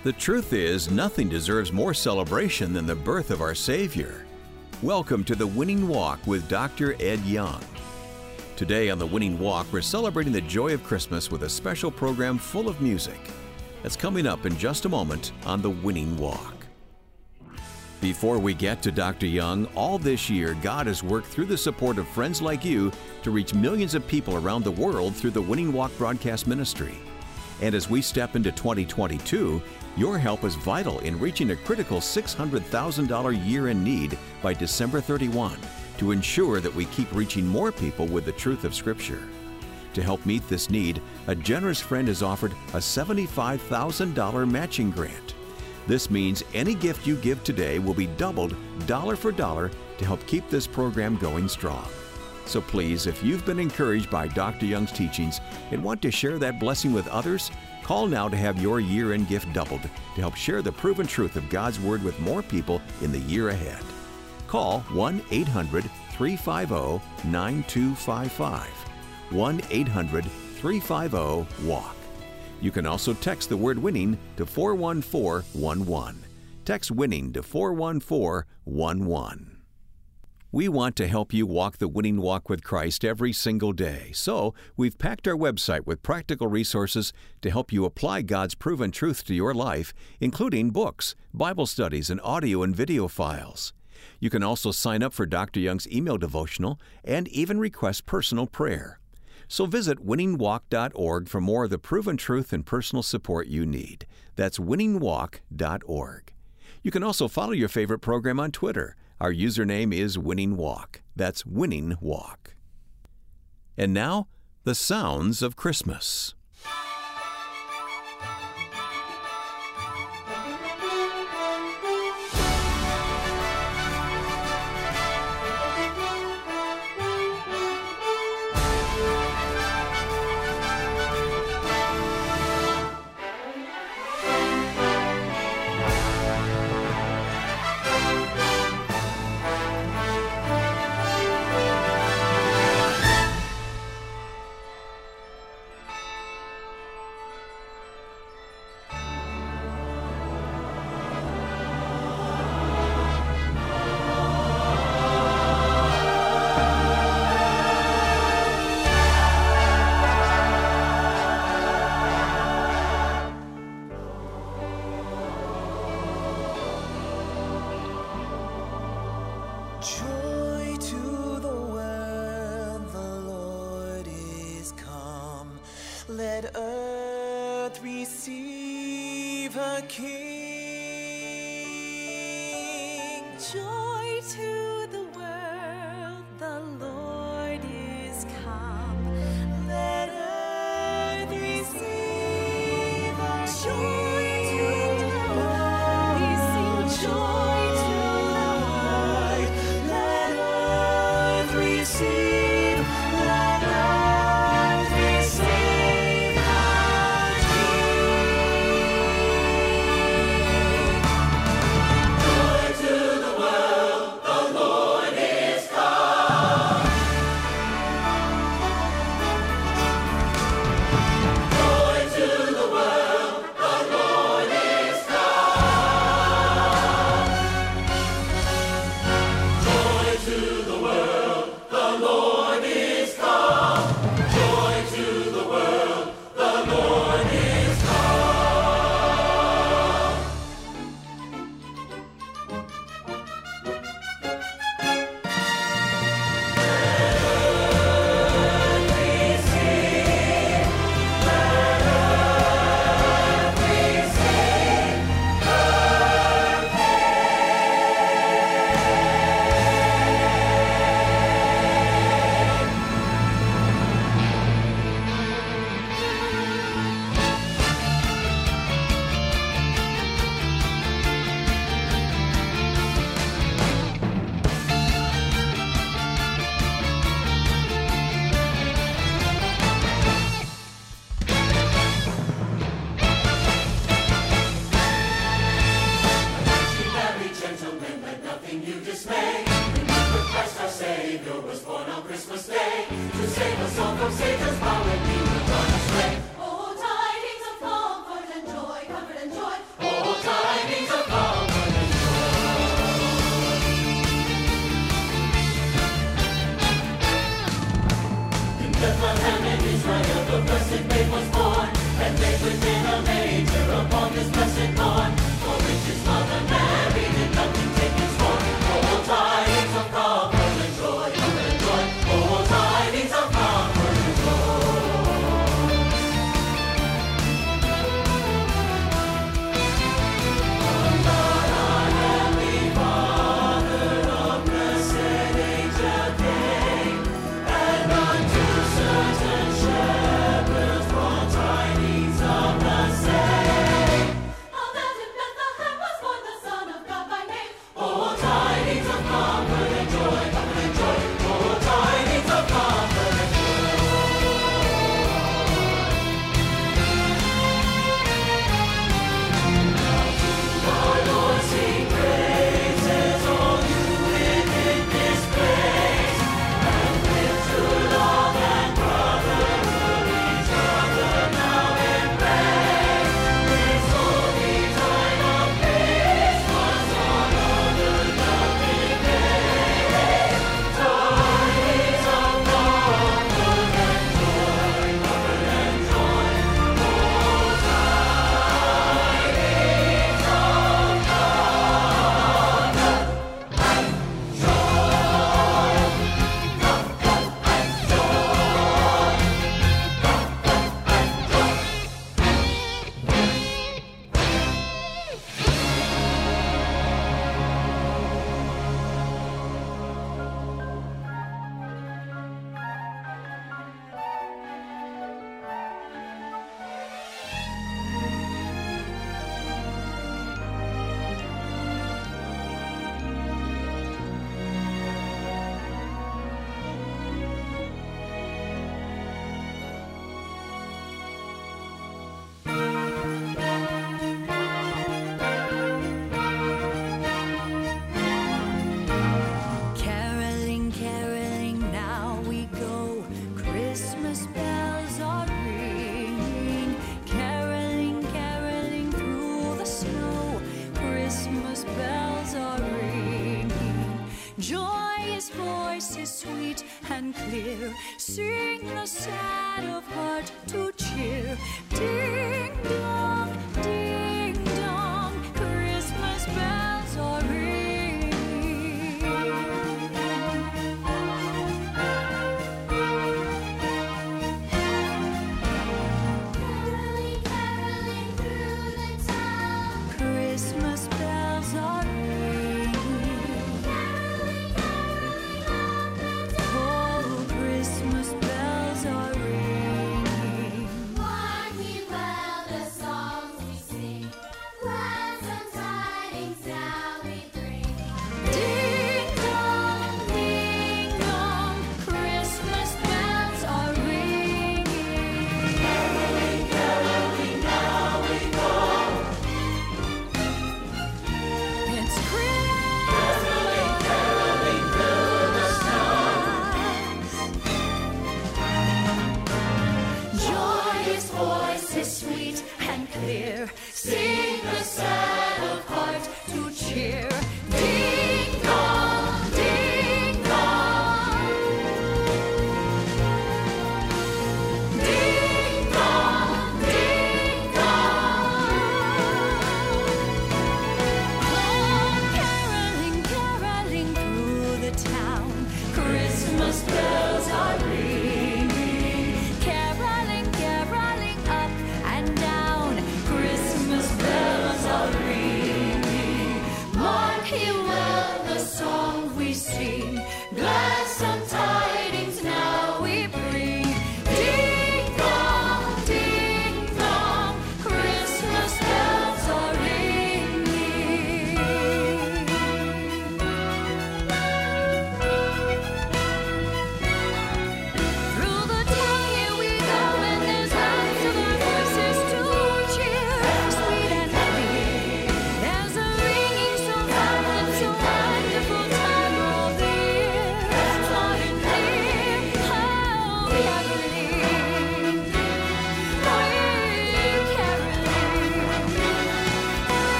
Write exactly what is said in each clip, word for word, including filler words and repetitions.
The truth is, nothing deserves more celebration than the birth of our Savior. Welcome to the Winning Walk with Doctor Ed Young. Today on the Winning Walk, we're celebrating the joy of Christmas with a special program full of music. That's coming up in just a moment on the Winning Walk. Before we get to Doctor Young, all this year, God has worked through the support of friends like you to reach millions of people around the world through the Winning Walk broadcast ministry. And as we step into twenty twenty-two, your help is vital in reaching a critical six hundred thousand dollars year in need by December thirty-first to ensure that we keep reaching more people with the truth of Scripture. To help meet this need, a generous friend has offered a seventy-five thousand dollars matching grant. This means any gift you give today will be doubled dollar for dollar to help keep this program going strong. So please, if you've been encouraged by Doctor Young's teachings and want to share that blessing with others, call now to have your year-end gift doubled to help share the proven truth of God's Word with more people in the year ahead. Call one eight hundred, three five zero, nine two five five, one eight hundred, three five zero, WALK. You can also text the word WINNING to four one four one one. Text WINNING to four one four one one. We want to help you walk the winning walk with Christ every single day, so we've packed our website with practical resources to help you apply God's proven truth to your life, including books, Bible studies, and audio and video files. You can also sign up for Doctor Young's email devotional and even request personal prayer. So visit winning walk dot org for more of the proven truth and personal support you need. That's winning walk dot org. You can also follow your favorite program on Twitter. Our username is Winning Walk. That's Winning Walk. And now, the sounds of Christmas. Joy to the world, the Lord is come. Let earth receive her King. Joy to the world, the Lord is come. Let earth receive her King. Joy to the world, the Lord sing the sad of heart to cheer. Ding dong, ding dong, Christmas bells are ringing. Caroling, caroling through the town, Christmas bells are ringing. Caroling, caroling up and down, oh, Christmas bells are ringing.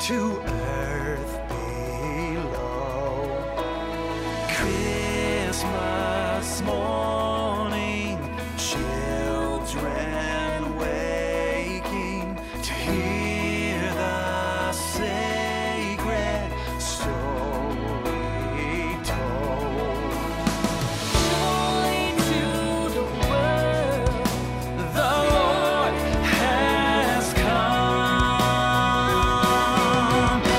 to earth below. Christmas morning, children waking to hear the sacred story told. Joy to the world, the Lord has come.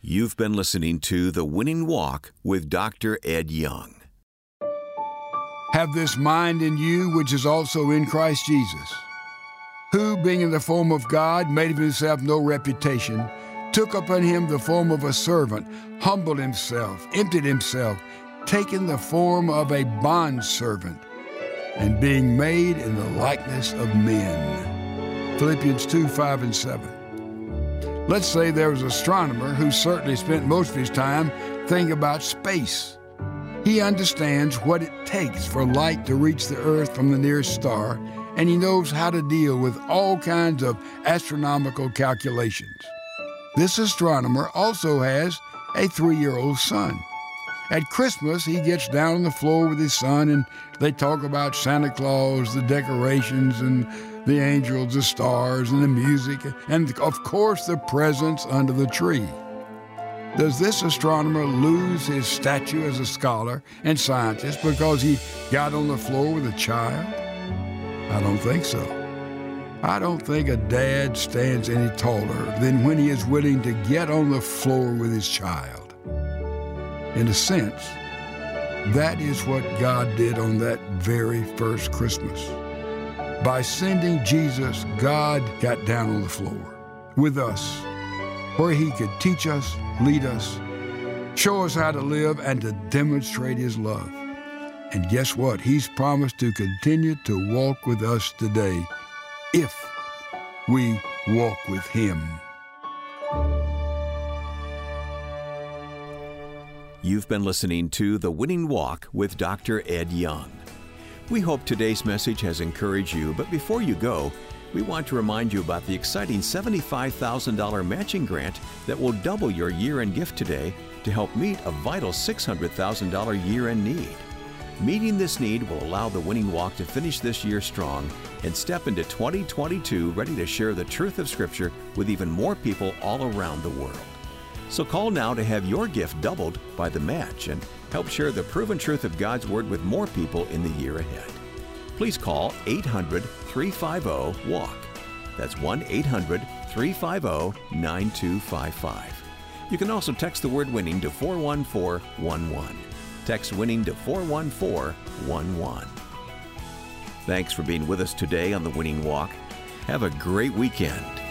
You've been listening to The Winning Walk with Doctor Ed Young. Have this mind in you, which is also in Christ Jesus, who, being in the form of God, made of himself no reputation, took upon him the form of a servant, humbled himself, emptied himself, taking the form of a bondservant, and being made in the likeness of men. Philippians two, five, and seven. Let's say there was an astronomer who certainly spent most of his time thinking about space. He understands what it takes for light to reach the Earth from the nearest star, and he knows how to deal with all kinds of astronomical calculations. This astronomer also has a three-year-old son. At Christmas, he gets down on the floor with his son, and they talk about Santa Claus, the decorations, and the angels, the stars, and the music, and, of course, the presents under the tree. Does this astronomer lose his stature as a scholar and scientist because he got on the floor with a child? I don't think so. I don't think a dad stands any taller than when he is willing to get on the floor with his child. In a sense, that is what God did on that very first Christmas. By sending Jesus, God got down on the floor with us, where he could teach us, lead us, show us how to live, and to demonstrate his love. And guess what? He's promised to continue to walk with us today if we walk with him. You've been listening to The Winning Walk with Doctor Ed Young. We hope today's message has encouraged you, but before you go, we want to remind you about the exciting seventy-five thousand dollars matching grant that will double your year-end gift today to help meet a vital six hundred thousand dollars year-end need. Meeting this need will allow The Winning Walk to finish this year strong and step into twenty twenty-two ready to share the truth of Scripture with even more people all around the world. So call now to have your gift doubled by the match and help share the proven truth of God's Word with more people in the year ahead. Please call eight hundred, three five zero, W A L K. That's one eight hundred, three five zero, nine two five five. You can also text the word winning to four one four one one. Text winning to four one four one one. Thanks for being with us today on The Winning Walk. Have a great weekend.